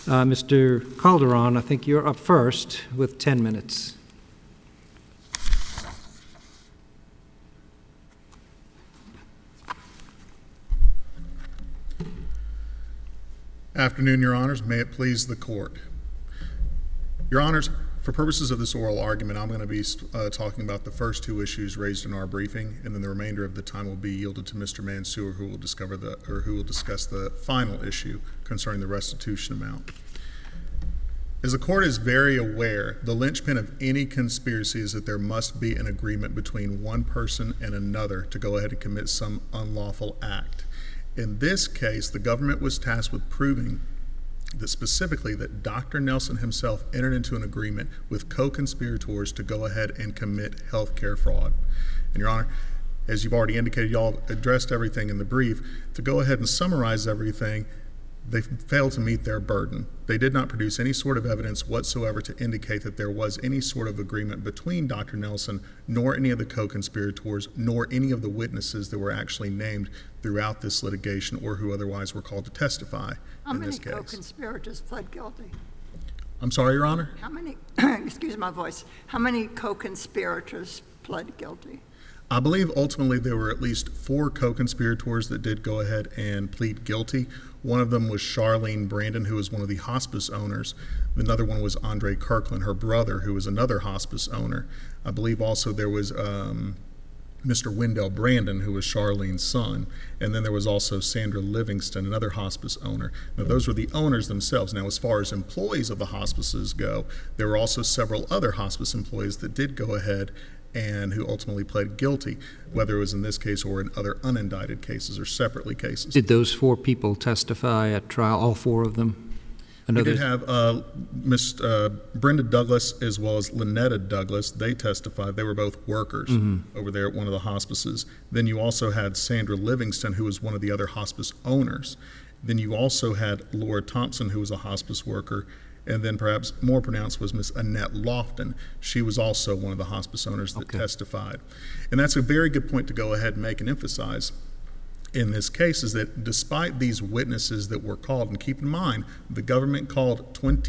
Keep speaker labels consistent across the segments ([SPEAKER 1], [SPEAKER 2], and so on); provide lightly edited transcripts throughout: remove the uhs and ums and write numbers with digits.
[SPEAKER 1] Mr. Calderon, I think you're up first with 10 minutes.
[SPEAKER 2] Afternoon, Your Honors. May it please the Court. Your Honors, for purposes of this oral argument, I'm going to be talking about the first two issues raised in our briefing, and then the remainder of the time will be yielded to Mr. Mansour, who will discuss the final issue concerning the restitution amount. As the Court is very aware, the linchpin of any conspiracy is that there must be an agreement between one person and another to go ahead and commit some unlawful act. In this case, the government was tasked with proving that specifically that Dr. Nelson himself entered into an agreement with co-conspirators to go ahead and commit health care fraud. And Your Honor, as you've already indicated, y'all addressed everything in the brief. To go ahead and summarize everything, they failed to meet their burden. They did not produce any sort of evidence whatsoever to indicate that there was any sort of agreement between Dr. Nelson, nor any of the co-conspirators, nor any of the witnesses that were actually named throughout this litigation or who otherwise were called to testify in this case.
[SPEAKER 3] How many co-conspirators pled guilty?
[SPEAKER 2] I'm sorry, Your Honor?
[SPEAKER 3] How many, excuse my voice, how many co-conspirators pled guilty?
[SPEAKER 2] I believe ultimately there were at least 4 co-conspirators that did go ahead and plead guilty. One of them was Charlene Brandon, who was one of the hospice owners. Another one was Andre Kirkland, her brother, who was another hospice owner. I believe also there was Mr. Wendell Brandon, who was Charlene's son. And then there was also Sandra Livingston, another hospice owner. Now, those were the owners themselves. Now, as far as employees of the hospices go, there were also several other hospice employees that did go ahead and who ultimately pled guilty, whether it was in this case or in other unindicted cases or separately cases.
[SPEAKER 1] Did those 4 people testify at trial, all 4 of them?
[SPEAKER 2] We did have Miss Brenda Douglas as well as Lynetta Douglas. They testified. They were both workers over there at one of the hospices. Then you also had Sandra Livingston, who was one of the other hospice owners. Then you also had Laura Thompson, who was a hospice worker. And then perhaps more pronounced was Miss Annette Lofton. She was also one of the hospice owners that testified. And that's a very good point to go ahead and make and emphasize in this case, is that despite these witnesses that were called, and keep in mind, the government called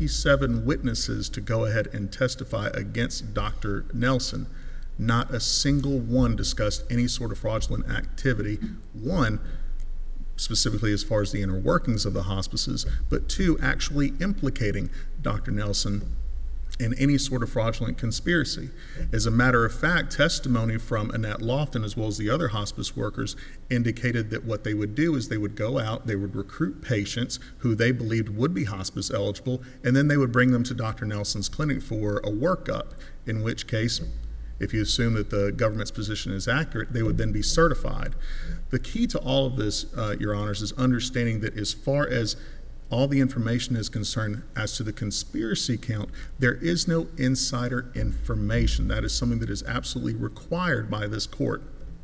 [SPEAKER 2] 27 witnesses to go ahead and testify against Dr. Nelson, not a single one discussed any sort of fraudulent activity. One, specifically as far as the inner workings of the hospices, but 2, actually implicating Dr. Nelson in any sort of fraudulent conspiracy. As a matter of fact, testimony from Annette Lofton as well as the other hospice workers indicated that what they would do is they would go out, they would recruit patients who they believed would be hospice eligible, and then they would bring them to Dr. Nelson's clinic for a workup, in which case, if you assume that the government's position is accurate, they would then be certified. The key to all of this, Your Honors, is understanding that as far as all the information is concerned as to the conspiracy count, there is no insider information. That is something that is absolutely required by this court,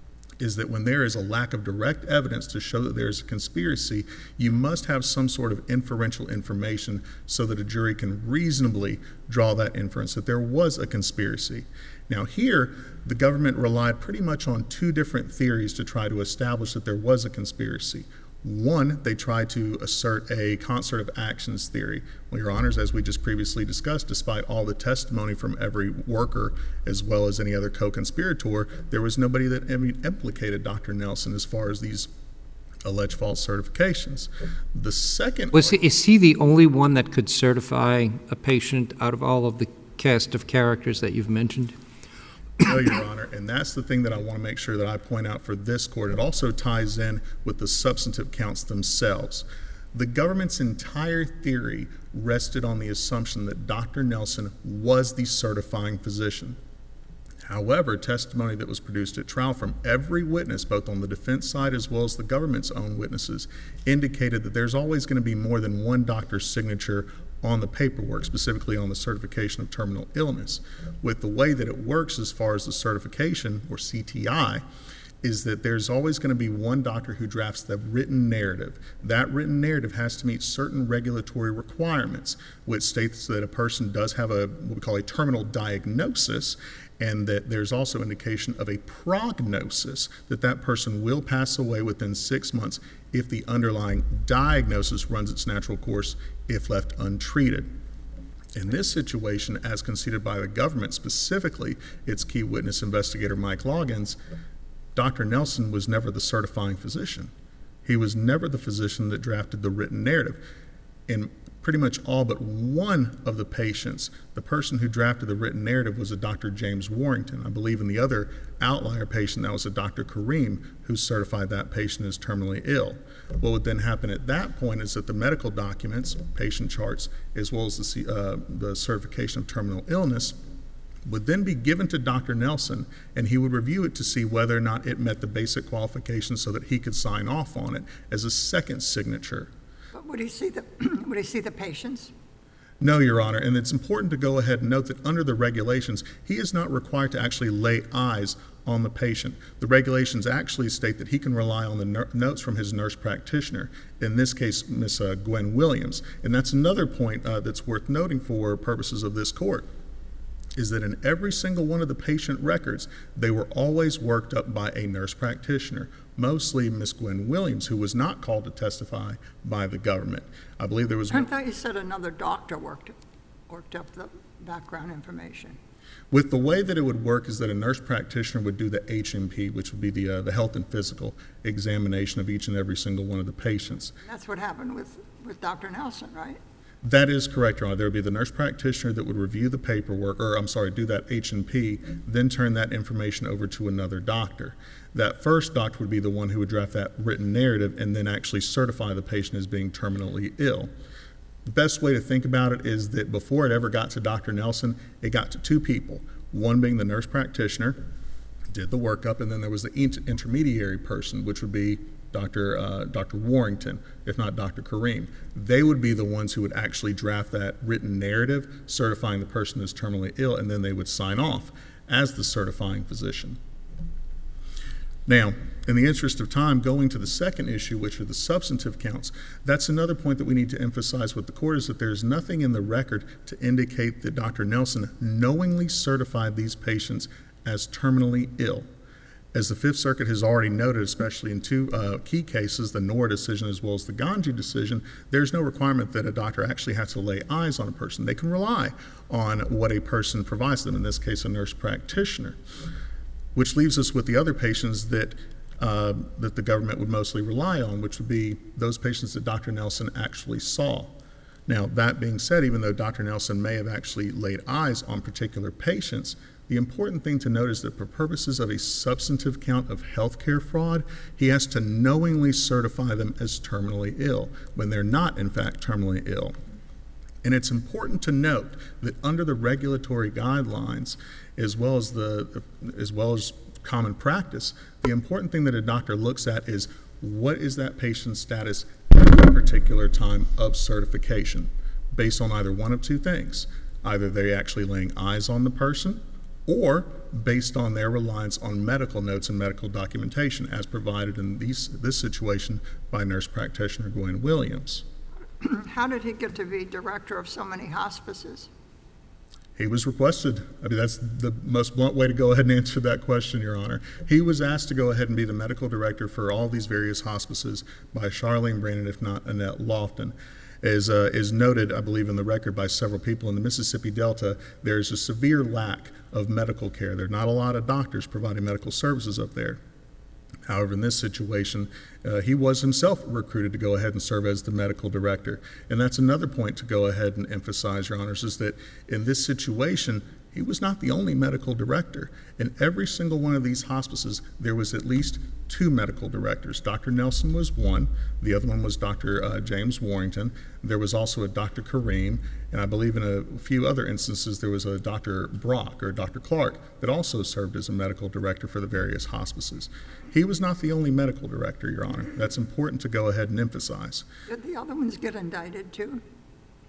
[SPEAKER 2] is that when there is a lack of direct evidence to show that there is a conspiracy, you must have some sort of inferential information so that a jury can reasonably draw that inference that there was a conspiracy. Now here, the government relied pretty much on 2 different theories to try to establish that there was a conspiracy. One, they tried to assert a concert of actions theory. Well, Your Honors, as we just previously discussed, despite all the testimony from every worker as well as any other co-conspirator, there was nobody that implicated Dr. Nelson as far as these alleged false certifications. The second...
[SPEAKER 1] Is he the only one that could certify a patient out of all of the cast of characters that you've mentioned?
[SPEAKER 2] No, Your Honor, and that's the thing that I want to make sure that I point out for this court. It also ties in with the substantive counts themselves. The government's entire theory rested on the assumption that Dr. Nelson was the certifying physician. However, testimony that was produced at trial from every witness, both on the defense side as well as the government's own witnesses, indicated that there's always going to be more than one doctor's signature on the paperwork, specifically on the certification of terminal illness. With the way that it works as far as the certification, or CTI, is that there's always going to be one doctor who drafts the written narrative. That written narrative has to meet certain regulatory requirements, which states that a person does have what we call a terminal diagnosis, and that there's also indication of a prognosis that that person will pass away within 6 months if the underlying diagnosis runs its natural course if left untreated. In this situation, as conceded by the government, specifically its key witness investigator Mike Loggins, Dr. Nelson was never the certifying physician. He was never the physician that drafted the written narrative. In pretty much all but one of the patients, the person who drafted the written narrative was a Dr. James Warrington. I believe in the other outlier patient, that was a Dr. Kareem, who certified that patient as terminally ill. What would then happen at that point is that the medical documents, patient charts, as well as the certification of terminal illness, would then be given to Dr. Nelson, and he would review it to see whether or not it met the basic qualifications so that he could sign off on it as a second signature.
[SPEAKER 3] But would he see the patients?
[SPEAKER 2] No, Your Honor, and it's important to go ahead and note that under the regulations, he is not required to actually lay eyes on the patient. The regulations actually state that he can rely on the notes from his nurse practitioner, in this case, Ms. Gwen Williams. And that's another point that's worth noting for purposes of this court, is that in every single one of the patient records, they were always worked up by a nurse practitioner, mostly Ms. Gwen Williams, who was not called to testify by the government. I believe there was...
[SPEAKER 3] I thought you said another doctor worked up the background information.
[SPEAKER 2] With the way that it would work is that a nurse practitioner would do the HMP, which would be the health and physical examination of each and every single one of the patients.
[SPEAKER 3] That's what happened with Dr. Nelson, right?
[SPEAKER 2] That is correct, Your Honor. There would be the nurse practitioner that would review the paperwork, do that H&P, then turn that information over to another doctor. That first doctor would be the one who would draft that written narrative and then actually certify the patient as being terminally ill. The best way to think about it is that before it ever got to Dr. Nelson, it got to two people, one being the nurse practitioner, did the workup, and then there was the intermediary person, which would be Dr. Warrington, if not Dr. Kareem. They would be the ones who would actually draft that written narrative, certifying the person as terminally ill, and then they would sign off as the certifying physician. Now, in the interest of time, going to the second issue, which are the substantive counts, that's another point that we need to emphasize with the court, is that there's nothing in the record to indicate that Dr. Nelson knowingly certified these patients as terminally ill. As the Fifth Circuit has already noted, especially in two key cases, the Nora decision as well as the Ganji decision, there's no requirement that a doctor actually has to lay eyes on a person. They can rely on what a person provides them, in this case a nurse practitioner, which leaves us with the other patients that the government would mostly rely on, which would be those patients that Dr. Nelson actually saw. Now, that being said, even though Dr. Nelson may have actually laid eyes on particular patients, the important thing to note is that for purposes of a substantive count of healthcare fraud, he has to knowingly certify them as terminally ill when they're not, in fact, terminally ill. And it's important to note that under the regulatory guidelines, as well as common practice, the important thing that a doctor looks at is what is that patient's status at that particular time of certification, based on either one of two things. Either they're actually laying eyes on the person, or based on their reliance on medical notes and medical documentation as provided in this situation by nurse practitioner Gwen Williams.
[SPEAKER 3] How did he get to be director of so many hospices?
[SPEAKER 2] He was requested. I mean, that's the most blunt way to go ahead and answer that question, Your Honor. He was asked to go ahead and be the medical director for all these various hospices by Charlene Brandon, if not Annette Lofton. As is noted, I believe, in the record by several people in the Mississippi Delta, there is a severe lack of medical care. There are not a lot of doctors providing medical services up there. However, in this situation, he was himself recruited to go ahead and serve as the medical director. And that's another point to go ahead and emphasize, Your Honors, is that in this situation, he was not the only medical director. In every single one of these hospices, there was at least two medical directors. Dr. Nelson was one. The other one was Dr. James Warrington. There was also a Dr. Kareem. And I believe in a few other instances, there was a Dr. Brock or Dr. Clark that also served as a medical director for the various hospices. He was not the only medical director, Your Honor. That's important to go ahead and emphasize.
[SPEAKER 3] Did the other ones get indicted too?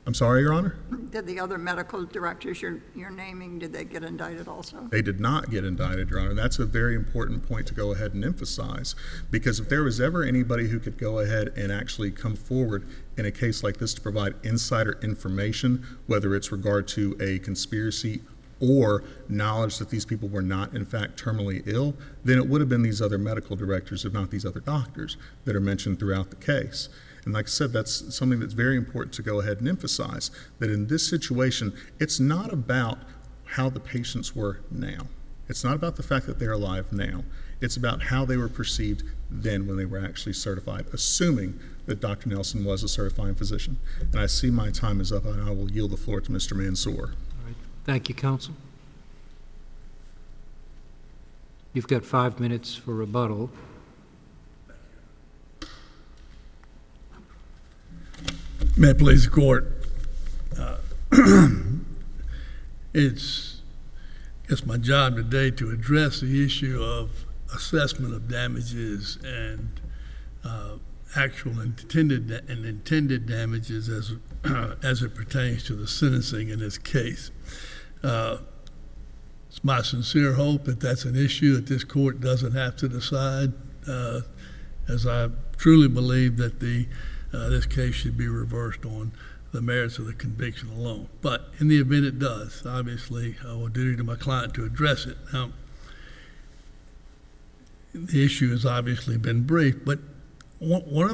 [SPEAKER 2] I'm sorry, Your Honor?
[SPEAKER 3] Did the other medical directors you're naming, did they get indicted also?
[SPEAKER 2] They did not get indicted, Your Honor. That's a very important point to go ahead and emphasize, because if there was ever anybody who could go ahead and actually come forward in a case like this to provide insider information, whether it's regard to a conspiracy or knowledge that these people were not in fact terminally ill, then it would have been these other medical directors, if not these other doctors, that are mentioned throughout the case. And like I said, that's something that's very important to go ahead and emphasize, that in this situation, it's not about how the patients were now. It's not about the fact that they're alive now. It's about how they were perceived then when they were actually certified, assuming that Dr. Nelson was a certifying physician. And I see my time is up, and I will yield the floor to Mr. Mansour.
[SPEAKER 1] All right. Thank you, counsel. You've got 5 minutes for rebuttal.
[SPEAKER 4] May it please the court. It's my job today to address the issue of assessment of damages and actual intended damages as it pertains to the sentencing in this case. It's my sincere hope that that's an issue that this court doesn't have to decide, as I truly believe that this case should be reversed on the merits of the conviction alone. But in the event it does, obviously, I will duty to my client to address it. Now, the issue has obviously been brief, but one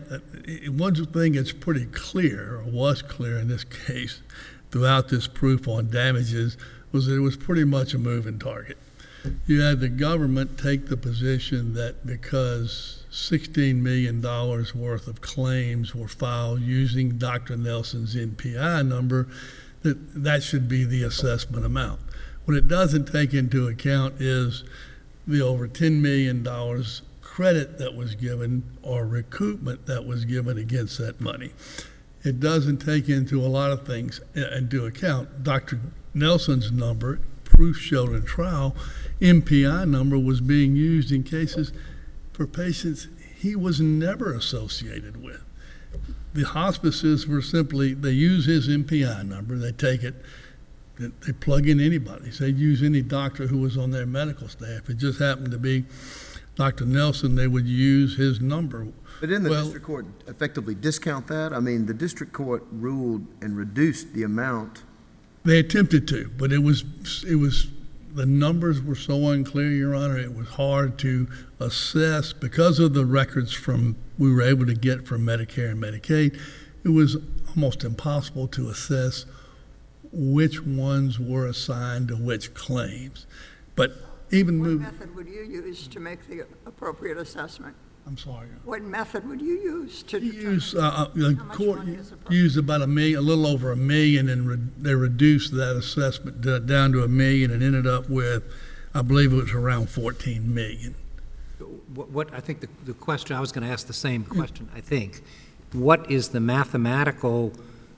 [SPEAKER 4] thing that's pretty clear, or was clear in this case, throughout this proof on damages, was that it was pretty much a moving target. You had the government take the position that because $16 million worth of claims were filed using Dr. Nelson's NPI number, that should be the assessment amount. What it doesn't take into account is the over $10 million credit that was given or recoupment that was given against that money. It doesn't take into a lot of things into account. Dr. Nelson's number, proof showed in trial, NPI number was being used in cases for patients he was never associated with. The hospices were simply, they use his NPI number, they take it, they plug in anybody. So they'd use any doctor who was on their medical staff. It just happened to be Dr. Nelson, they would use his number.
[SPEAKER 5] But didn't the district court effectively discount that? I mean, the district court ruled and reduced the amount.
[SPEAKER 4] They attempted to, but it was the numbers were so unclear, Your Honor, it was hard to assess because of the records we were able to get from Medicare and Medicaid. It was almost impossible to assess which ones were assigned to which claims. But even
[SPEAKER 3] what method would you use to make the appropriate assessment?
[SPEAKER 4] I'm sorry.
[SPEAKER 3] What method would you use to determine
[SPEAKER 4] the court used about $1 million, a little over $1 million, and they reduced that assessment down to $1 million, and ended up with, I believe it was around $14 million.
[SPEAKER 1] What I think the question, I was going to ask the same question, I think. What is the mathematical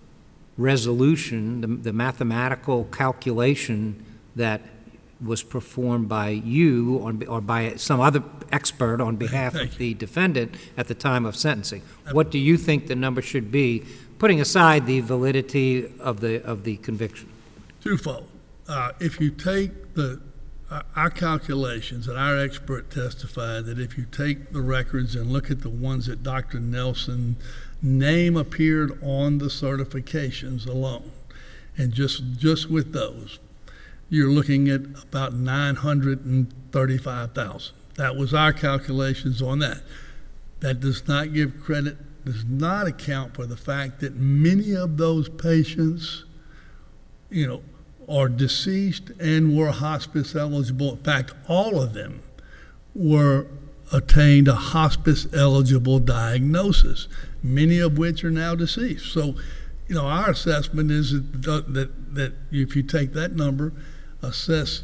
[SPEAKER 1] resolution, the mathematical calculation that was performed by you or by some other expert on behalf of the defendant at the time of sentencing? What do you think the number should be, putting aside the validity of the conviction?
[SPEAKER 4] Twofold. If you take our calculations, and our expert testified that if you take the records and look at the ones that Dr. Nelson's name appeared on the certifications alone, and just with those, you're looking at about $935,000. That was our calculations on that. That does not give credit, does not account for the fact that many of those patients, are deceased and were hospice eligible. In fact, all of them attained a hospice eligible diagnosis, many of which are now deceased. So, our assessment is that if you take that number, assess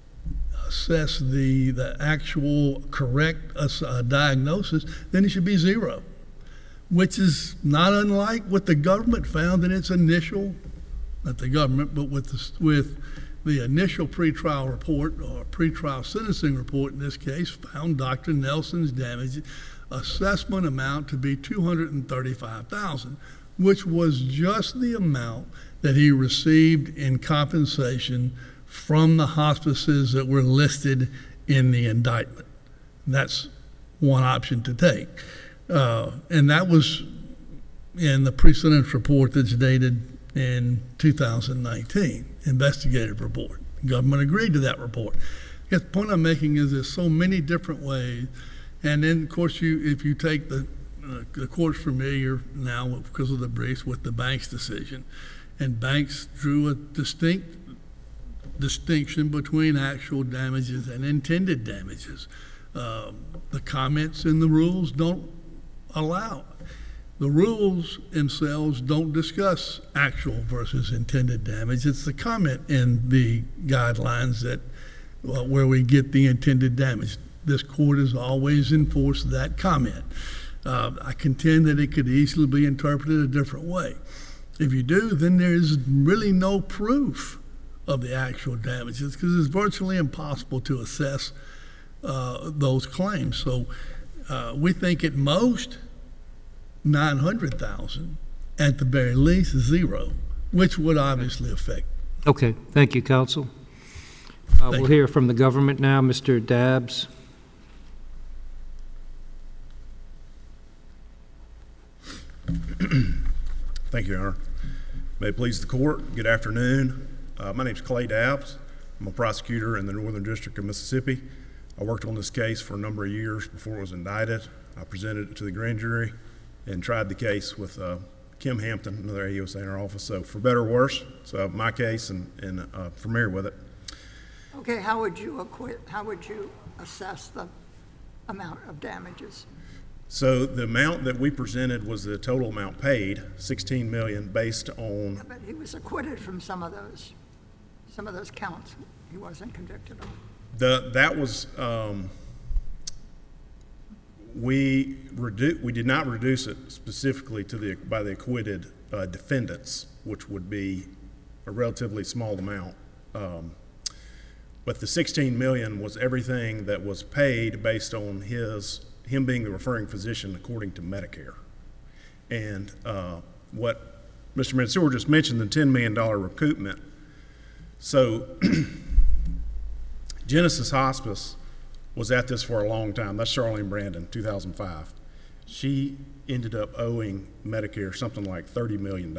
[SPEAKER 4] the actual correct diagnosis, then it should be zero, which is not unlike what the government found in its initial, not the government, but with the initial pretrial report, or pretrial sentencing report in this case, found Dr. Nelson's damage assessment amount to be $235,000, which was just the amount that he received in compensation from the hospices that were listed in the indictment. That's one option to take. And that was in the pre-sentence report that's dated in 2019, investigative report. The government agreed to that report. I guess the point I'm making is there's so many different ways. And then, of course, if you take the court's familiar now because of the briefs with the Banks decision, and Banks drew a distinction between actual damages and intended damages. The comments in the rules don't allow it. The rules themselves don't discuss actual versus intended damage. It's the comment in the guidelines that where we get the intended damage. This court has always enforced that comment. I contend that it could easily be interpreted a different way. If you do, then there's really no proof of the actual damages because it's virtually impossible to assess those claims. So we think at most $900,000, at the very least zero, which would obviously affect.
[SPEAKER 1] Okay, thank you, counsel. We'll hear from the government now. Mr. Dabbs.
[SPEAKER 6] Thank you, Your Honor. May it please the court, good afternoon. My name is Clay Dabbs. I'm a prosecutor in the Northern District of Mississippi. I worked on this case for a number of years before it was indicted. I presented it to the grand jury and tried the case with Kim Hampton, another AUSA in our office. So for better or worse, so my case and familiar with it.
[SPEAKER 3] Okay, how would you assess the amount of damages?
[SPEAKER 6] So the amount that we presented was the total amount paid, $16 million, based on.
[SPEAKER 3] Yeah, but he was acquitted from some of those counts. He wasn't convicted on.
[SPEAKER 6] That was we did not reduce it specifically to by the acquitted defendants, which would be a relatively small amount. But the $16 million was everything that was paid based on him being the referring physician according to Medicare. And what Mr. Mansour just mentioned, the $10 million recoupment. So Genesis Hospice was at this for a long time. That's Charlene Brandon, 2005. She ended up owing Medicare something like $30 million.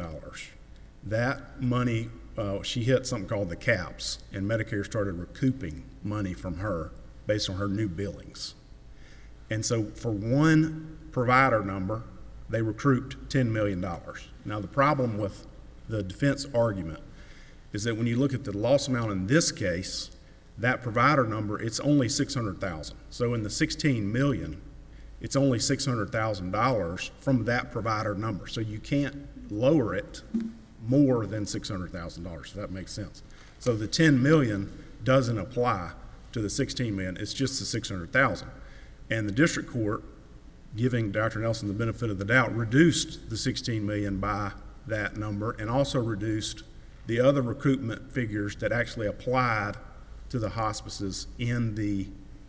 [SPEAKER 6] That money, she hit something called the caps, and Medicare started recouping money from her based on her new billings. And so for one provider number, they recouped $10 million. Now the problem with the defense argument is that when you look at the loss amount in this case, that provider number, it's only $600,000. So in the $16 million, it's only $600,000 from that provider number. So you can't lower it more than $600,000, if that makes sense. So the $10 million doesn't apply to the $16 million, it's just the $600,000. And the district court, giving Dr. Nelson the benefit of the doubt, reduced the $16 million by that number and also reduced the other recoupment figures that actually applied to the hospices in the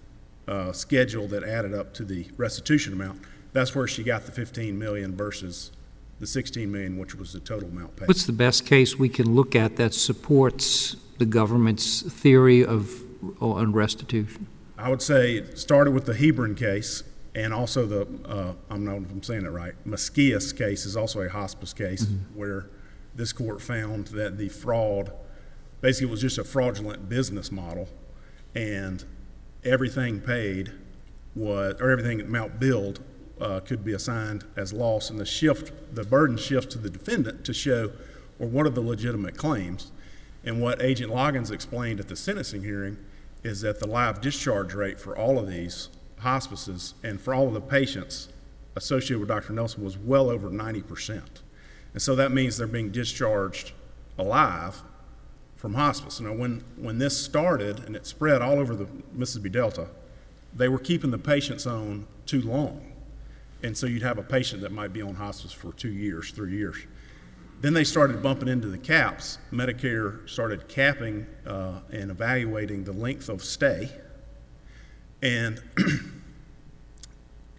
[SPEAKER 6] schedule that added up to the restitution amount. That's where she got the $15 million versus the $16 million, which was the total amount paid.
[SPEAKER 1] What's the best case we can look at that supports the government's theory on restitution?
[SPEAKER 6] I would say it started with the Hebron case, and also the, I don't know if I'm saying it right, Mesquias case is also a hospice case where this court found that the fraud, basically it was just a fraudulent business model, and everything paid was, or everything amount billed could be assigned as loss, and the burden shifts to the defendant to show, or what are the legitimate claims. And what Agent Loggins explained at the sentencing hearing is that the live discharge rate for all of these hospices and for all of the patients associated with Dr. Nelson was well over 90%. And so that means they're being discharged alive from hospice. Now when this started and it spread all over the Mississippi Delta, they were keeping the patients on too long. And so you'd have a patient that might be on hospice for 2 years, 3 years. Then they started bumping into the caps. Medicare started capping and evaluating the length of stay. And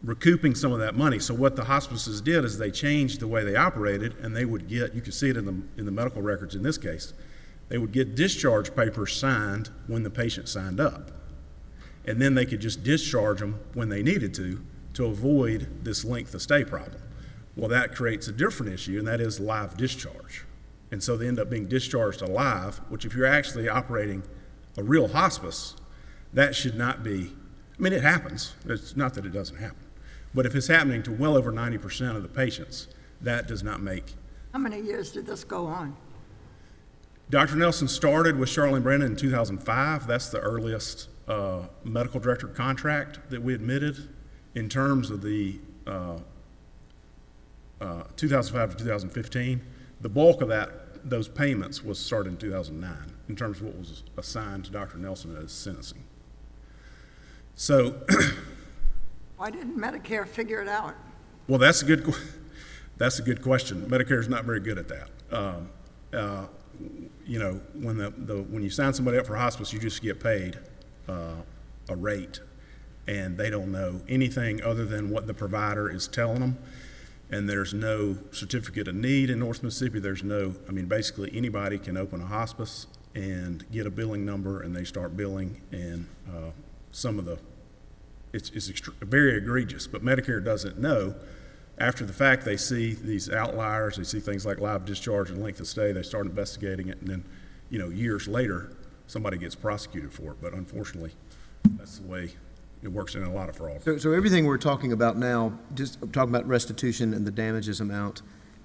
[SPEAKER 6] recouping some of that money. So what the hospices did is they changed the way they operated, and they would get, you can see it in the medical records in this case, they would get discharge papers signed when the patient signed up. And then they could just discharge them when they needed to avoid this length of stay problem. Well, that creates a different issue, and that is live discharge. And so they end up being discharged alive, which if you're actually operating a real hospice, that should not be, I mean, it happens. It's not that it doesn't happen. But if it's happening to well over 90% of the patients, that does not make.
[SPEAKER 3] How many years did this go on?
[SPEAKER 6] Dr. Nelson started with Charlene Brandon in 2005. That's the earliest medical director contract that we admitted. In terms of the 2005 to 2015, the bulk of those payments was started in 2009 in terms of what was assigned to Dr. Nelson as sentencing. So,
[SPEAKER 3] Why didn't Medicare figure it out?
[SPEAKER 6] well, that's a good question. Medicare is not very good at that. You know, when you sign somebody up for hospice, you just get paid a rate, and they don't know anything other than what the provider is telling them. And there's no certificate of need in North Mississippi. There's no, I mean, basically anybody can open a hospice and get a billing number, and they start billing, and some of the, it's very egregious, but Medicare doesn't know. After the fact, they see these outliers, they see things like live discharge and length of stay, they start investigating it, and then, you know, years later, somebody gets prosecuted for it. But unfortunately, that's the way it works in a lot of fraud.
[SPEAKER 5] So everything we're talking about now, just talking about restitution and the damages amount,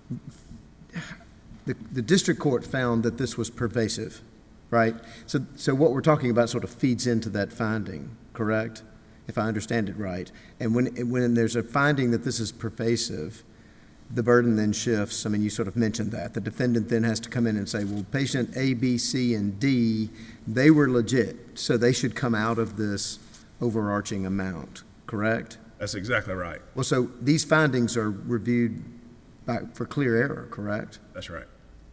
[SPEAKER 5] the district court found that this was pervasive, right? So what we're talking about sort of feeds into that finding, correct? If I understand it right. And when there's a finding that this is pervasive, the burden then shifts. I mean, you sort of mentioned that. The defendant then has to come in and say, well, patient A, B, C, and D, they were legit, so they should come out of this overarching amount, correct?
[SPEAKER 6] That's exactly right.
[SPEAKER 5] Well, so these findings are reviewed for clear error, correct?
[SPEAKER 6] That's right.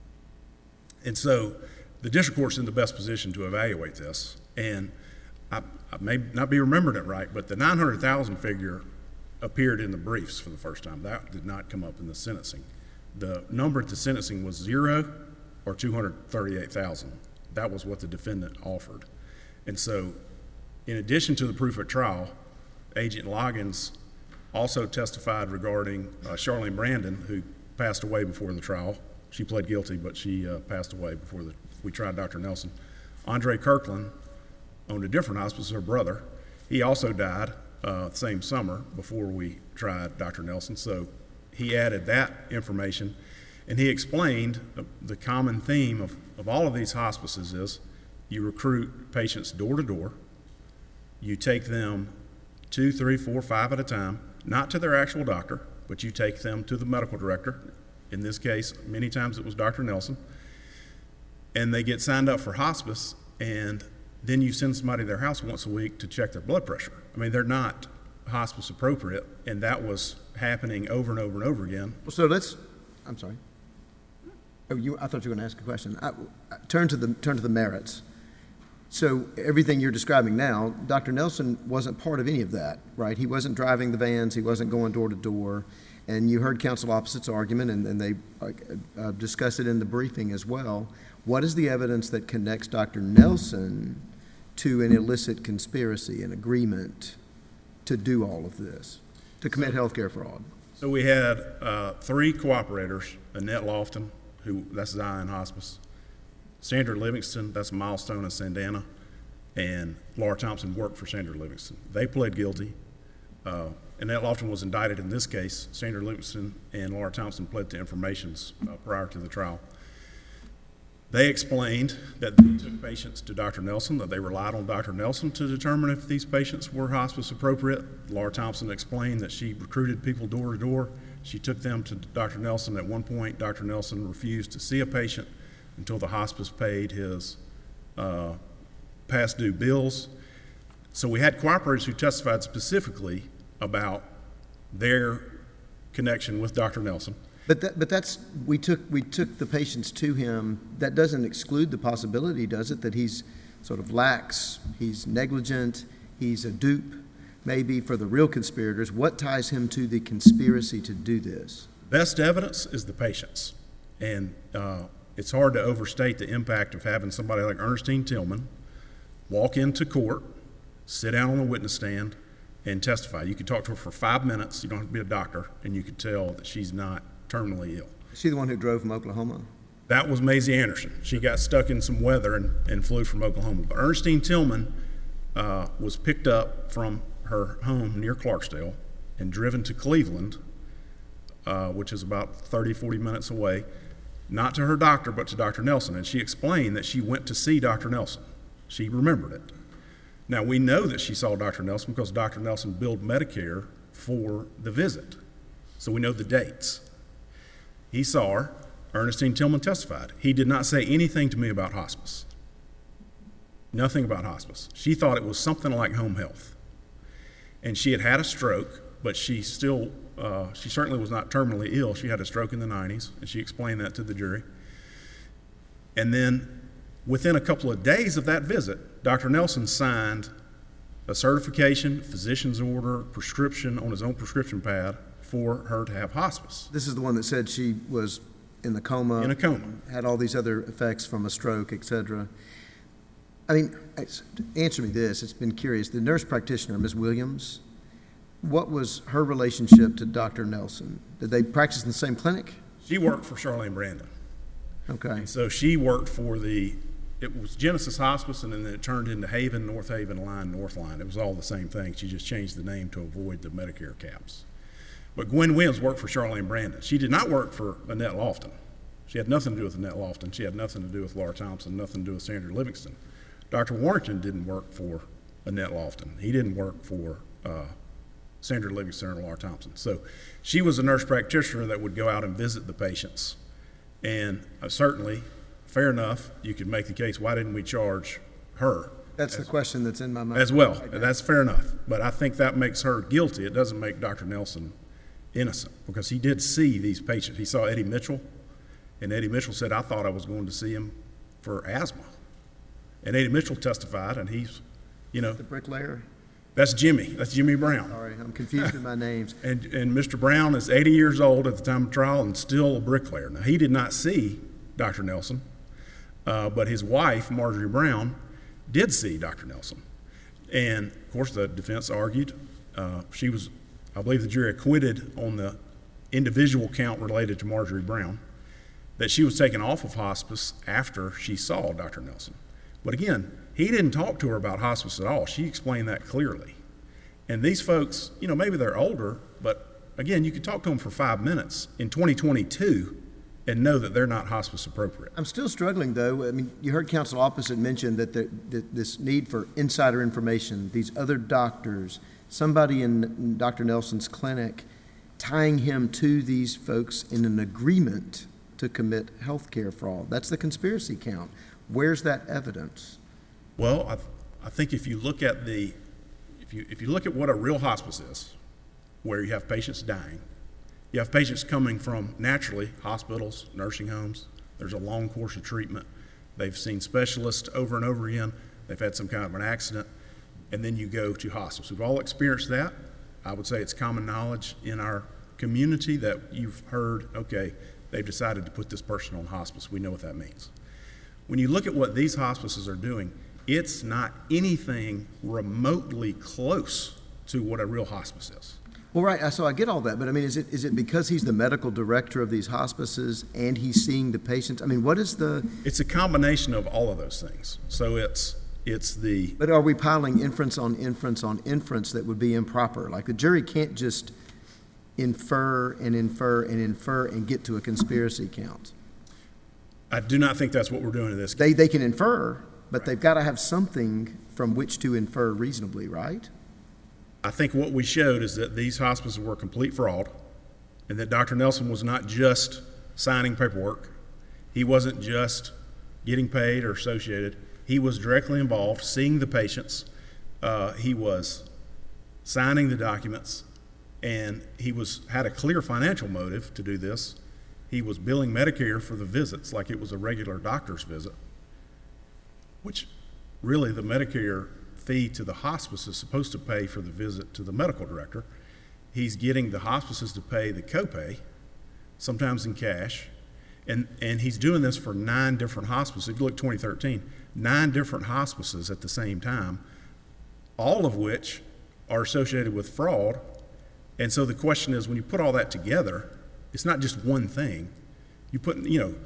[SPEAKER 6] And so the district court's in the best position to evaluate this. And I may not be remembering it right, but the $900,000 figure appeared in the briefs for the first time. That did not come up in the sentencing. The number at the sentencing was 0 or $238,000. That was what the defendant offered. And so, in addition to the proof at trial, Agent Loggins also testified regarding Charlene Brandon, who passed away before the trial. She pled guilty, but she passed away before we tried Dr. Nelson. Andre Kirkland owned a different hospice, her brother. He also died the same summer before we tried Dr. Nelson, so he added that information, and he explained the common theme of all of these hospices is you recruit patients door to door, you take them 2, 3, 4, 5 at a time, not to their actual doctor, but you take them to the medical director. In this case, many times it was Dr. Nelson, and they get signed up for hospice, and then you send somebody to their house once a week to check their blood pressure. I mean, they're not hospice appropriate, and that was happening over and over and over again.
[SPEAKER 5] Well, so I'm sorry. Oh, I thought you were going to ask a question. Turn to the merits. So everything you're describing now, Dr. Nelson wasn't part of any of that, right? He wasn't driving the vans. He wasn't going door to door. And you heard counsel opposite's argument, and they discussed it in the briefing as well. What is the evidence that connects Dr. Nelson to an illicit conspiracy, an agreement to do all of this, to commit healthcare fraud?
[SPEAKER 6] So we had 3 cooperators: Annette Lofton, that's Zion Hospice; Sandra Livingston, that's Milestone and Sandana; and Laura Thompson worked for Sandra Livingston. They pled guilty. Annette Lofton was indicted in this case. Sandra Livingston and Laura Thompson pled to informations prior to the trial. They explained that they took patients to Dr. Nelson, that they relied on Dr. Nelson to determine if these patients were hospice appropriate. Laura Thompson explained that she recruited people door to door. She took them to Dr. Nelson. At one point, Dr. Nelson refused to see a patient until the hospice paid his past due bills. So we had cooperators who testified specifically about their connection with Dr. Nelson.
[SPEAKER 5] But that's we took the patients to him. That doesn't exclude the possibility, does it, that he's sort of lax, he's negligent, he's a dupe? I maybe for the real conspirators, what ties him to the conspiracy to do this?
[SPEAKER 6] Best evidence is the patients. And it's hard to overstate the impact of having somebody like Ernestine Tillman walk into court, sit down on the witness stand, and testify. You could talk to her for 5 minutes, you don't have to be a doctor, and you could tell that she's not terminally ill.
[SPEAKER 5] Is she the one who drove from Oklahoma?
[SPEAKER 6] That was Maisie Anderson. She got stuck in some weather and flew from Oklahoma. But Ernestine Tillman was picked up from her home near Clarksdale and driven to Cleveland, which is about 30, 40 minutes away, not to her doctor, but to Dr. Nelson. And she explained that she went to see Dr. Nelson. She remembered it. Now, we know that she saw Dr. Nelson because Dr. Nelson billed Medicare for the visit. So we know the dates. He saw her. Ernestine Tillman testified. He did not say anything to me about hospice. Nothing about hospice. She thought it was something like home health. And she had had a stroke, but she certainly was not terminally ill. She had a stroke in the 90s, and she explained that to the jury. And then within a couple of days of that visit, Dr. Nelson signed a certification, physician's order, prescription on his own prescription pad for her to have hospice.
[SPEAKER 5] This is the one that said she was in the coma.
[SPEAKER 6] In a coma.
[SPEAKER 5] Had all these other effects from a stroke, et cetera. I mean, answer me this. It's been curious. The nurse practitioner, Ms. Williams, what was her relationship to Dr. Nelson? Did they practice in the same clinic?
[SPEAKER 6] She worked for Charlene Brandon.
[SPEAKER 5] Okay.
[SPEAKER 6] So she worked for it was Genesis Hospice, and then it turned into Haven, North Haven Line, North Line. It was all the same thing. She just changed the name to avoid the Medicare caps. But Gwen Williams worked for Charlene Brandon. She did not work for Annette Lofton. She had nothing to do with Annette Lofton. She had nothing to do with Laura Thompson, nothing to do with Sandra Livingston. Dr. Warrington didn't work for Annette Lofton. He didn't work for Sandra Livingston or Laura Thompson. So she was a nurse practitioner that would go out and visit the patients. And certainly, fair enough, you could make the case, why didn't we charge her?
[SPEAKER 5] That's the question that's in my mind.
[SPEAKER 6] As well. That's fair enough. But I think that makes her guilty. It doesn't make Dr. Nelson innocent, because he did see these patients. He saw Eddie Mitchell, and Eddie Mitchell said, I thought I was going to see him for asthma. And Eddie Mitchell testified, and he's,
[SPEAKER 5] The bricklayer?
[SPEAKER 6] That's Jimmy. That's Jimmy Brown.
[SPEAKER 5] Sorry, I'm confused in my names.
[SPEAKER 6] And Mr. Brown is 80 years old at the time of trial and still a bricklayer. Now, he did not see Dr. Nelson, but his wife, Marjorie Brown, did see Dr. Nelson. And, of course, the defense argued. She was, I believe the jury acquitted on the individual count related to Marjorie Brown, that she was taken off of hospice after she saw Dr. Nelson. But again, he didn't talk to her about hospice at all. She explained that clearly. And these folks, maybe they're older, but again, you could talk to them for 5 minutes in 2022 and know that they're not hospice appropriate.
[SPEAKER 5] I'm still struggling, though. I mean, you heard counsel opposite mention that this need for insider information, these other doctors, somebody in Dr. Nelson's clinic tying him to these folks in an agreement to commit health care fraud. That's the conspiracy count. Where's that evidence?
[SPEAKER 6] Well, I think if you look at if you look at what a real hospice is, where you have patients dying, you have patients coming from naturally hospitals, nursing homes. There's a long course of treatment. They've seen specialists over and over again. They've had some kind of an accident, and then you go to hospice. We've all experienced that. I would say it's common knowledge in our community that you've heard, okay, they've decided to put this person on hospice. We know what that means. When you look at what these hospices are doing, it's not anything remotely close to what a real hospice is.
[SPEAKER 5] Well, right, so I get all that, but I mean, is it because he's the medical director of these hospices and he's seeing the patients? I mean, what is the...
[SPEAKER 6] It's a combination of all of those things. So it's the...
[SPEAKER 5] But are we piling inference on inference on inference that would be improper? Like the jury can't just infer and infer and infer and get to a conspiracy count.
[SPEAKER 6] I do not think that's what we're doing in this case.
[SPEAKER 5] They can infer, but they've got to have something from which to infer reasonably, right?
[SPEAKER 6] I think what we showed is that these hospices were complete fraud, and that Dr. Nelson was not just signing paperwork. He wasn't just getting paid or associated. He was directly involved, seeing the patients. He was signing the documents, and he had a clear financial motive to do this. He was billing Medicare for the visits like it was a regular doctor's visit, which really the Medicare fee to the hospice is supposed to pay for the visit to the medical director. He's getting the hospices to pay the copay, sometimes in cash, and he's doing this for 9 different hospices. If you look at 2013, 9 different hospices at the same time, all of which are associated with fraud. And so the question is, when you put all that together, it's not just one thing. You put,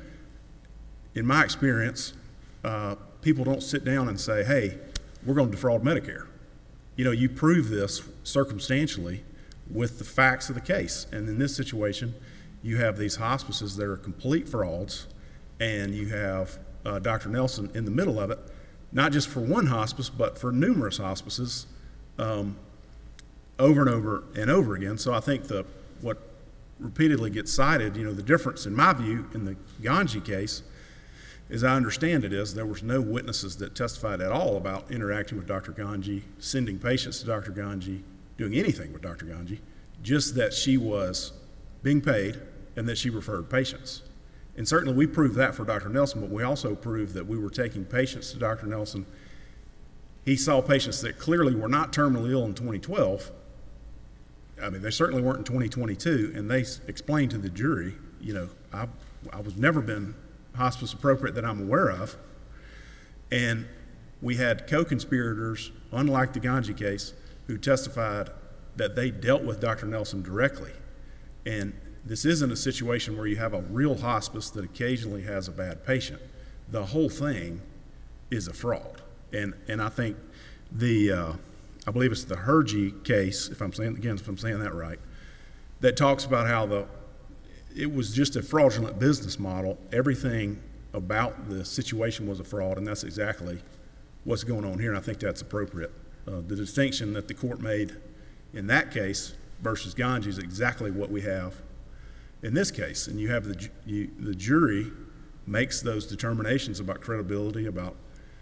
[SPEAKER 6] in my experience, people don't sit down and say, hey, we're going to defraud Medicare. You prove this circumstantially with the facts of the case. And in this situation, you have these hospices that are complete frauds, and you have Dr. Nelson in the middle of it, not just for one hospice, but for numerous hospices over and over and over again. So I think what repeatedly gets cited, the difference in my view in the Ganji case, as I understand it, is there was no witnesses that testified at all about interacting with Dr. Ganji, sending patients to Dr. Ganji, doing anything with Dr. Ganji, just that she was being paid and that she referred patients. And certainly we proved that for Dr. Nelson, but we also proved that we were taking patients to Dr. Nelson. He saw patients that clearly were not terminally ill in 2012. I mean, they certainly weren't in 2022, and they explained to the jury, I was never been hospice appropriate that I'm aware of. And we had co-conspirators, unlike the Ganji case, who testified that they dealt with Dr. Nelson directly. And this isn't a situation where you have a real hospice that occasionally has a bad patient. The whole thing is a fraud. And I think I believe it's the Hergy case, if I'm saying that right, that talks about how it was just a fraudulent business model. Everything about the situation was a fraud, and that's exactly what's going on here, and I think that's appropriate. The distinction that the court made in that case versus Ganji is exactly what we have in this case. And you have the jury makes those determinations about credibility, about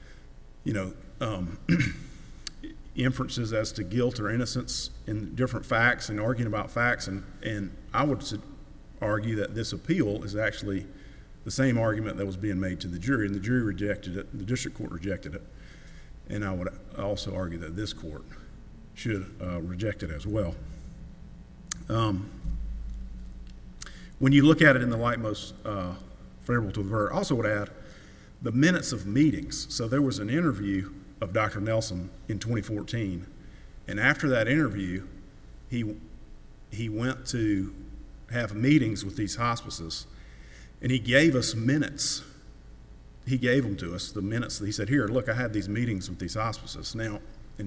[SPEAKER 6] inferences as to guilt or innocence in different facts and arguing about facts. And I would argue that this appeal is actually the same argument that was being made to the jury, and the jury rejected it, the district court rejected it. And I would also argue that this court should reject it as well. When you look at it in the light most favorable to the verdict, I also would add the minutes of meetings. So there was an interview of Dr. Nelson in 2014, and after that interview, he went to have meetings with these hospices, and he gave us minutes. He gave them to us, the minutes. He said, here, look, I had these meetings with these hospices. Now,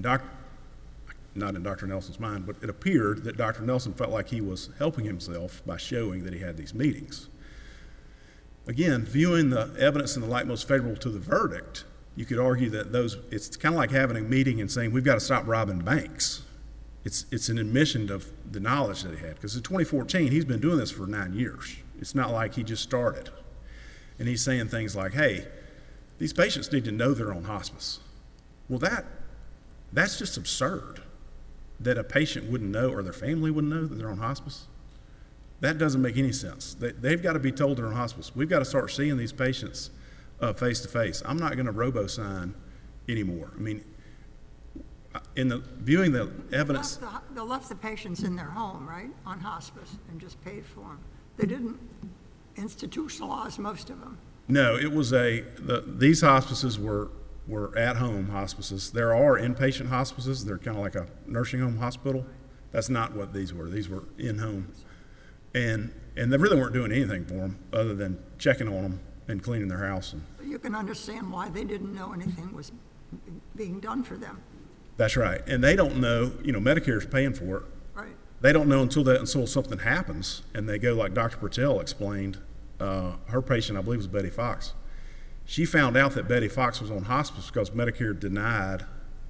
[SPEAKER 6] not in Dr. Nelson's mind, but it appeared that Dr. Nelson felt like he was helping himself by showing that he had these meetings. Again, viewing the evidence in the light most favorable to the verdict, you could argue that it's kind of like having a meeting and saying, we've got to stop robbing banks. It's an admission of the knowledge that he had. Because in 2014, he's been doing this for 9 years. It's not like he just started. And he's saying things like, hey, these patients need to know they're on hospice. Well, that's just absurd, that a patient wouldn't know or their family wouldn't know that they're on hospice. That doesn't make any sense. They've got to be told they're on hospice. We've got to start seeing these patients face to face. I'm not going to robo-sign anymore. I mean, viewing the evidence.
[SPEAKER 3] They left the patients in their home, right, on hospice, and just paid for them. They didn't institutionalize most of them.
[SPEAKER 6] No, it was these hospices were at-home hospices. There are inpatient hospices. They're kind of like a nursing home hospital. That's not what these were. These were in-home. And they really weren't doing anything for them other than checking on them and cleaning their house.
[SPEAKER 3] You can understand why they didn't know anything was being done for them.
[SPEAKER 6] That's right. And they don't know, Medicare's paying for it.
[SPEAKER 3] Right.
[SPEAKER 6] They don't know until something happens, and they go, like Dr. Patel explained, her patient, I believe, was Betty Fox. She found out that Betty Fox was on hospice because Medicare denied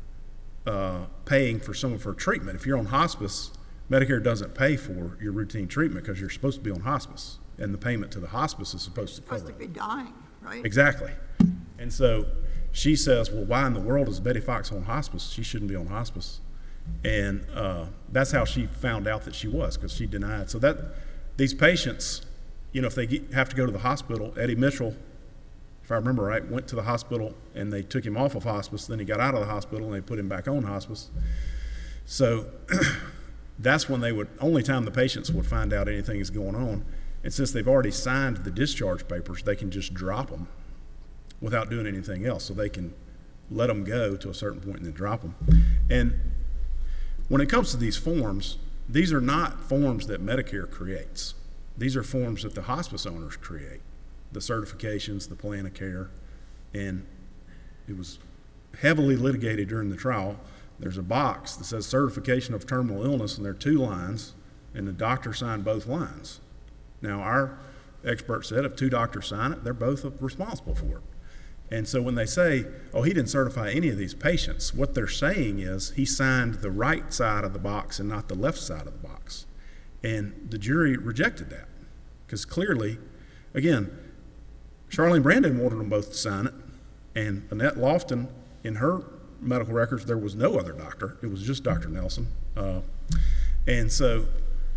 [SPEAKER 6] paying for some of her treatment. If you're on hospice, Medicare doesn't pay for your routine treatment because you're supposed to be on hospice, and the payment to the hospice is supposed to cover it.
[SPEAKER 3] Supposed to be dying, right?
[SPEAKER 6] Exactly. And so she says, well, why in the world is Betty Fox on hospice? She shouldn't be on hospice. And that's how she found out that she was, because she denied. So that these patients, if they have to go to the hospital, Eddie Mitchell if I remember right, went to the hospital and they took him off of hospice. Then he got out of the hospital and they put him back on hospice. So that's when only time the patients would find out anything is going on. And since they've already signed the discharge papers, they can just drop them without doing anything else. So they can let them go to a certain point and then drop them. And when it comes to these forms, these are not forms that Medicare creates. These are forms that the hospice owners create, the certifications, the plan of care, and it was heavily litigated during the trial. There's a box that says certification of terminal illness, and there are 2 lines, and the doctor signed both lines. Now, our expert said if 2 doctors sign it, they're both responsible for it. And so when they say, oh, he didn't certify any of these patients, what they're saying is he signed the right side of the box and not the left side of the box. And the jury rejected that because clearly, again, Charlene Brandon wanted them both to sign it, and Annette Lofton, in her medical records, there was no other doctor. It was just Dr. Nelson. And so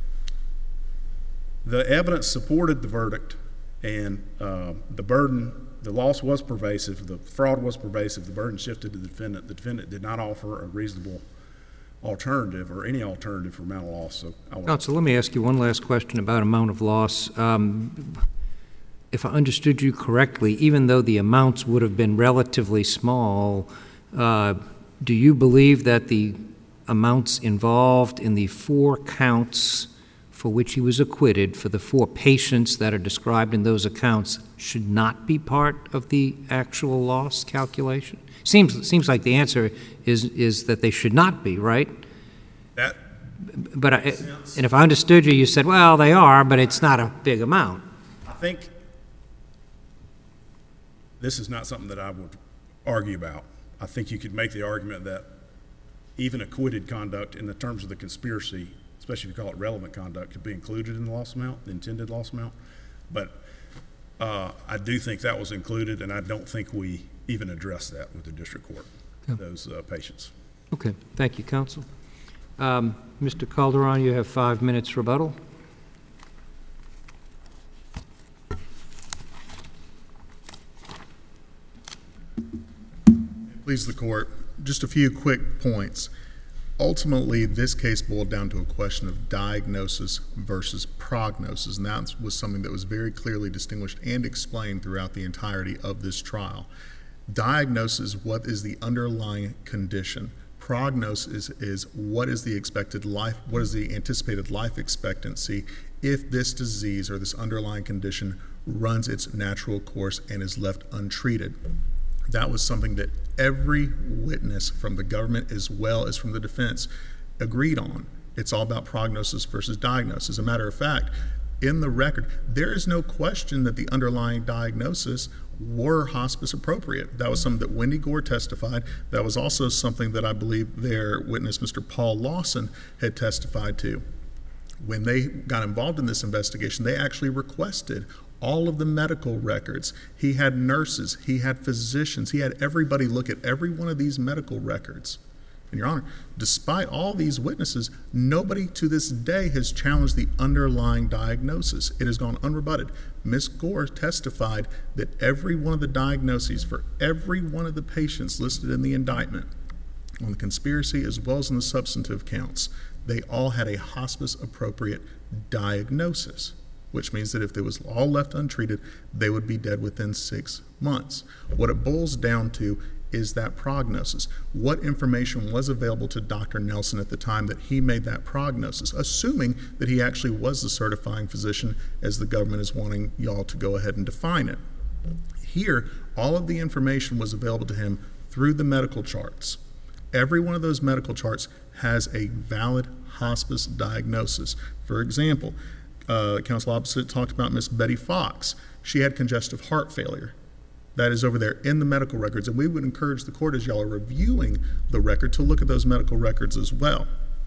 [SPEAKER 6] the evidence supported the verdict, and the loss was pervasive, the fraud was pervasive, the burden shifted to the defendant. The defendant did not offer a reasonable alternative or any alternative for amount of loss. So
[SPEAKER 1] Counsel, let me ask you one last question about amount of loss. If I understood you correctly, even though the amounts would have been relatively small, do you believe that the amounts involved in the 4 counts for which he was acquitted, for the 4 patients that are described in those accounts, should not be part of the actual loss calculation? Seems like the answer is that they should not be, right?
[SPEAKER 6] that
[SPEAKER 1] But and if I understood you, you said, well, they are, but it's not a big amount.
[SPEAKER 6] I think this is not something that I would argue about. I think you could make the argument that even acquitted conduct in the terms of the conspiracy, especially if you call it relevant conduct, could be included in the loss amount, the intended loss amount. But I do think that was included, and I don't think we even addressed that with the district court, those patients.
[SPEAKER 1] Okay, thank you, counsel. Mr. Calderon, you have 5 minutes rebuttal.
[SPEAKER 2] Please the court, just a few quick points. Ultimately, this case boiled down to a question of diagnosis versus prognosis, and that was something that was very clearly distinguished and explained throughout the entirety of this trial. Diagnosis, what is the underlying condition? Prognosis is what is the expected life, what is the anticipated life expectancy if this disease or this underlying condition runs its natural course and is left untreated. That was something that every witness from the government as well as from the defense agreed on. It's all about prognosis versus diagnosis. As a matter of fact, in the record, there is no question that the underlying diagnosis were hospice appropriate. That was something that Wendy Gore testified. That was also something that I believe their witness, Mr. Paul Lawson, had testified to. When they got involved in this investigation, they actually requested all of the medical records. He had nurses, he had physicians, he had everybody look at every one of these medical records. And Your Honor, despite all these witnesses, nobody to this day has challenged the underlying diagnosis. It has gone unrebutted. Ms. Gore testified that every one of the diagnoses for every one of the patients listed in the indictment on the conspiracy as well as in the substantive counts, they all had a hospice appropriate diagnosis, which means that if they was all left untreated, they would be dead within 6 months. What it boils down to is that prognosis. What information was available to Dr. Nelson at the time that he made that prognosis, assuming that he actually was the certifying physician as the government is wanting y'all to go ahead and define it. Here, all of the information was available to him through the medical charts. Every one of those medical charts has a valid hospice diagnosis. For example, counsel opposite talked about Miss Betty Fox. She had congestive heart failure. That is over there in the medical records, and we would encourage the court as y'all are reviewing the record to look at those medical records as well.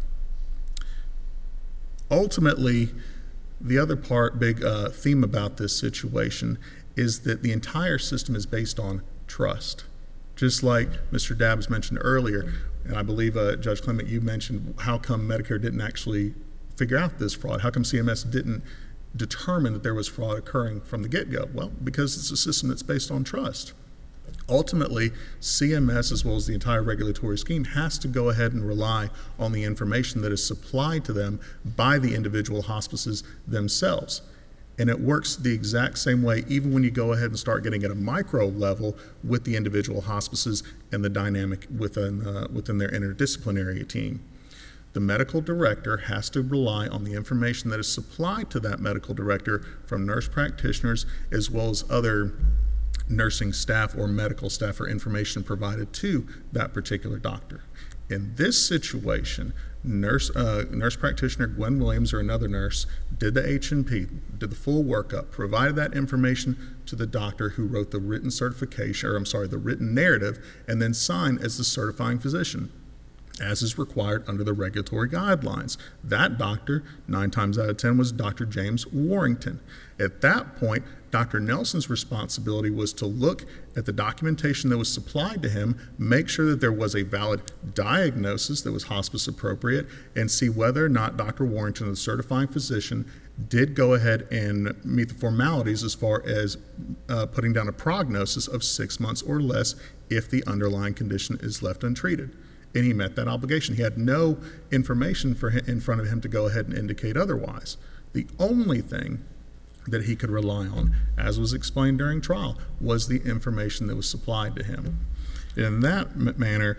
[SPEAKER 2] Ultimately, the other big theme about this situation is that the entire system is based on trust. Just like Mr. Dabbs mentioned earlier, and I believe Judge Clement, you mentioned how come Medicare didn't actually figure out this fraud? How come CMS didn't determine that there was fraud occurring from the get-go? Well, because it's a system that's based on trust. Ultimately, CMS, as well as the entire regulatory scheme, has to go ahead and rely on the information that is supplied to them by the individual hospices themselves. And it works the exact same way even when you go ahead and start getting at a micro level with the individual hospices and the dynamic within their interdisciplinary team. The medical director has to rely on the information that is supplied to that medical director from nurse practitioners as well as other nursing staff or medical staff or information provided to that particular doctor. In this situation, nurse practitioner Gwen Williams or another nurse did the H&P, did the full workup, provided that information to the doctor who wrote the written the written narrative, and then signed as the certifying physician, as is required under the regulatory guidelines. That doctor, 9 times out of 10, was Dr. James Warrington. At that point, Dr. Nelson's responsibility was to look at the documentation that was supplied to him, make sure that there was a valid diagnosis that was hospice appropriate, and see whether or not Dr. Warrington, the certifying physician, did go ahead and meet the formalities as far as putting down a prognosis of 6 months or less if the underlying condition is left untreated. And he met that obligation. He had no information in front of him to go ahead and indicate otherwise. The only thing that he could rely on, as was explained during trial, was the information that was supplied to him. In that manner,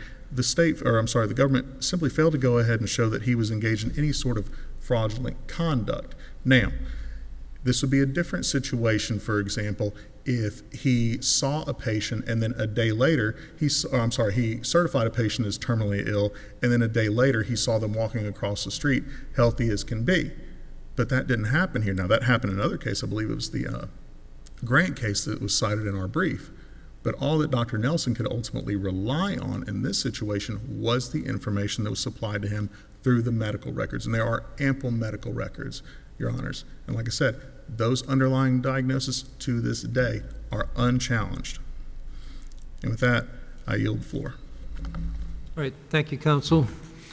[SPEAKER 2] the government simply failed to go ahead and show that he was engaged in any sort of fraudulent conduct. Now, this would be a different situation, for example, if he saw a patient and then a day later, he certified a patient as terminally ill, and then a day later he saw them walking across the street healthy as can be. But that didn't happen here. Now, that happened in another case. I believe it was the Grant case that was cited in our brief. But all that Dr. Nelson could ultimately rely on in this situation was the information that was supplied to him through the medical records. And there are ample medical records, Your Honors. And like I said, those underlying diagnoses to this day are unchallenged. And with that, I yield the floor.
[SPEAKER 1] All right. Thank you, Counsel.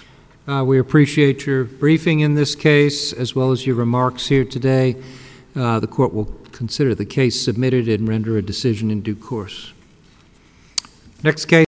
[SPEAKER 1] We appreciate your briefing in this case, as well as your remarks here today. The court will consider the case submitted and render a decision in due course. Next case.